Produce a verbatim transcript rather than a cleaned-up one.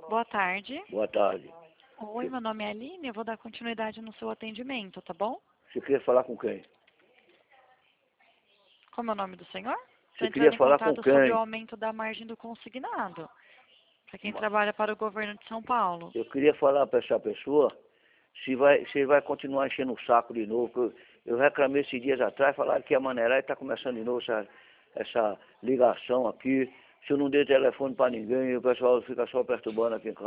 Boa tarde. Boa tarde. Oi, meu nome é Aline, eu vou dar continuidade no seu atendimento, tá bom? Você queria falar com quem? Como é o nome do senhor? Você Estou queria entrando em falar com contato sobre o quem? aumento da margem do consignado, para quem Ma- trabalha para o governo de São Paulo. Eu queria falar para essa pessoa se vai, se vai continuar enchendo o saco de novo. que Eu, eu reclamei esses dias atrás, falaram que a maneira está começando de novo essa, essa ligação aqui. Se eu não dei telefone para ninguém, o pessoal fica só perturbando aqui em casa.